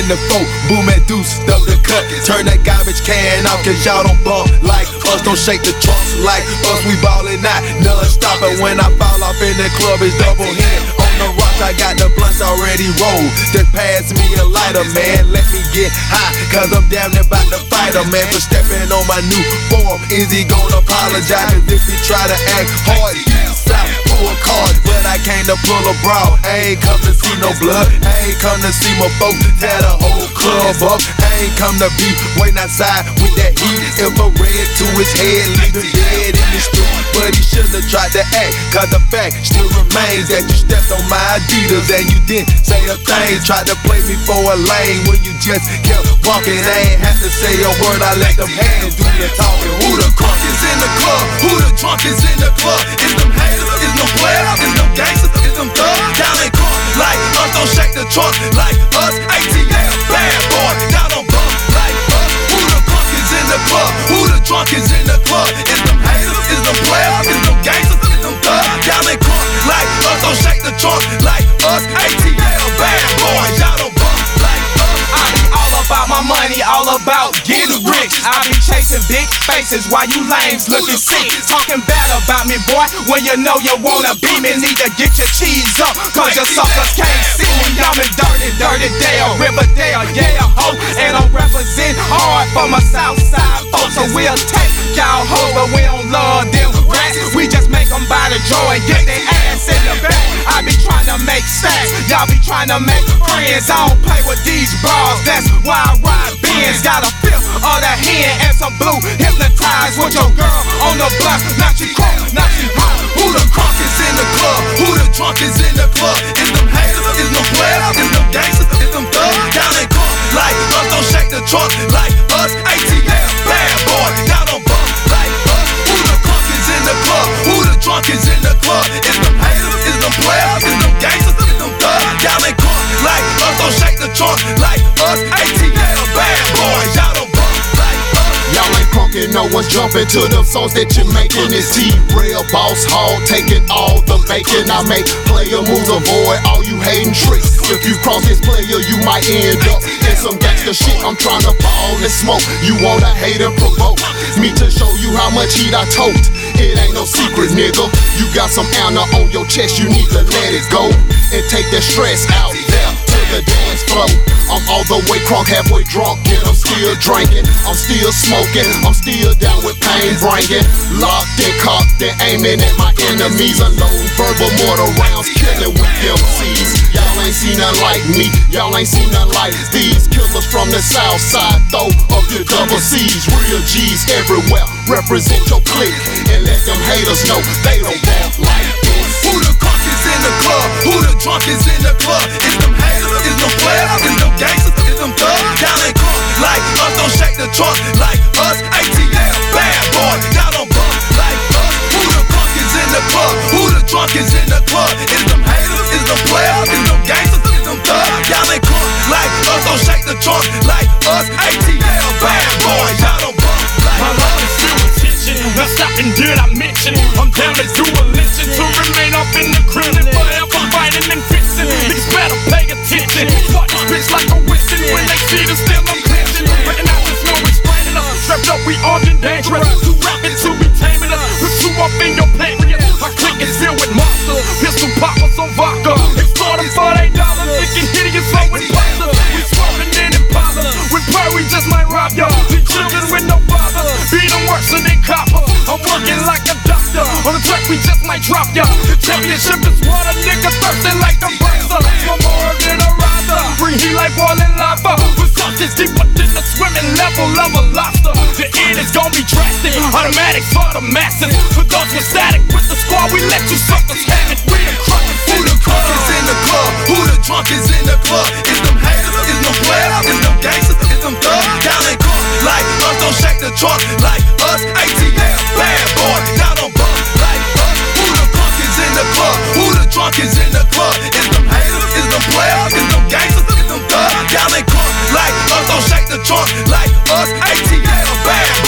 in the phone, boom and deuce, stuff the cut. Turn that garbage can off, cause y'all don't bump like us. Don't shake the trunks like us, we ballin' out non-stop. And when I fall off in the club, it's double hit. On the rocks, I got the blunts already rolled. Just pass me a lighter, man. Let me get high, cause I'm damn near about to fight a man for stepping on my new form. Is he gonna apologize? Cause if he try to act hard, he's out for a card. But I came to pull a brawl. I ain't come to see no blood. I ain't come to see my folks tear the whole club up. I ain't come to be waiting outside with that heat infrared to his head, leave him dead in the street. But he shouldn't have tried to act, cause the fact still remains that you stepped on my Adidas and you didn't say a thing. Tried to play me for a lane when you just kept walking. I ain't have to say a word, I let them hands do the talking. Who the crunk is in the club? Who the drunk is in the club? Is them haters? Is them players? Is them gangsters? Is them thugs? Y'all ain't crunk like us, don't shake the trunk like us. ATL, bad boy, y'all don't bump like us. Who the crunk is in the club? Who the drunk is in the club? Is them haters? Is them players? Is them gangsters? Is them thugs? Y'all ain't crunk like us, don't shake the trunk like us. ATL, bad boy, y'all don't bump like us. I be all about my money, all about getting rich. I be chasing big faces while you lames looking sick. Talking bad about me, boy, when you know you wanna be me. Need to get your cheese up, cause your suckers can't see me. I'm in dirty Dale, Riverdale, yeah, ho. And I'm representing hard for my south side folks. So we'll take y'all hoes, but we don't love them rats. We just make them buy the joy and get their ass in the back. I be trying to make stacks, y'all be trying to make friends. I don't play with these bras, that's why I ride Benz. Got a fifth of the hen and some blue, hypnotized with your girl on the block. Now she crunk, now she hot. Who the crunk is in the club? Who the drunk is in the club? Is them haters? Is them players? Is them gangsters? Is them thugs? Y'all ain't crunk like us, don't shake the trunk like us. ATL, bad boy, y'all don't bump like us. Who the crunk is in the club? Who the drunk is in the club? Is them haters? Is them players? Is them gangsters? Is them thugs? Y'all ain't crunk like us, don't shake the trunk like us. ATL, bad boy, y'all don't bump like us. Y'all ain't crunkin', no one's jumping to them songs that you're making. It's T-Rail, Boss Hog, taking all the bacon. I make player moves, avoid all you hating tricks. If you cross this player, you might end up in some gangster shit. I'm trying to ball and smoke. You wanna hate and provoke me to show you how much heat I tote. It ain't no secret, nigga. You got some Anna on your chest, you need to let it go and take that stress out there to the dance floor. I'm all the way crunk, halfway drunk, and I'm still drinking. I'm still smoking, I'm still down with pain bringing. Locked and cocked and aiming at my enemies. Unloading verbal mortar rounds, killing with them C's. Y'all ain't seen none like me, y'all ain't seen none like these killers from the south side. Throw up your double C's, real G's everywhere. Represent your clique and let them haters know they don't want like this. Who the crunk is in the club? Who the drunk is in the club? Is them haters? Is them players? Is them gangsters? Is them thugs? Y'all ain't crunk like us, don't shake the trunk like us. ATL, bad boy, y'all don't bump like us. Who the crunk is in the club? Who the drunk is in the club? Is them haters? Is them players? Is them gangsters? Is them thugs? Y'all ain't crunk like us, don't shake the trunk like us. ATL, bad boy, y'all don't bump like my us. love is still attention. Now stop and did I mention? I'm down to do a lynching, to remain up in the crib and forever fighting and fixing. Niggas better pay attention. Fuck this bitch like a wishing. When they see the still I'm clenching. Right now there's no explaining us. Strapped up, we armed and dangerous. Too rapid to be taming us. Put you up in your pancreas. My clique is filled with monsters. Pistol poppers on vodka. Explore them for $8. Thinking hideous flow with pasta. We smoking in Impala. With Pearl, we just might rob y'all. The children with no father. Beat them worse than they copper. I'm working like a doctor. On the track, we just might drop y'all. The championship is water, nigga thirsting like a boxer. No more than a rider. Bring heat like boiling lava. With substance deeper than the swimming level of a lobster. The end is gonna be drastic. Automatic for the masses. For those with static with the squad, we let you suckers have it. We the cruckers. Who the crunk is in the club? Who the drunk is in the club? Is them haters? Is them players? Is them gangsters? Is them thugs? Y'all ain't crunk like us, don't shake the trunk like us. ATL, bad boy, y'all don't bump like us. Who the crunk is in the club? Who the drunk is in the club? Is them haters? Is them players? Is them gangsters? Is them thugs? Y'all ain't crunk like us, don't shake the trunk like us. ATL, bad boy.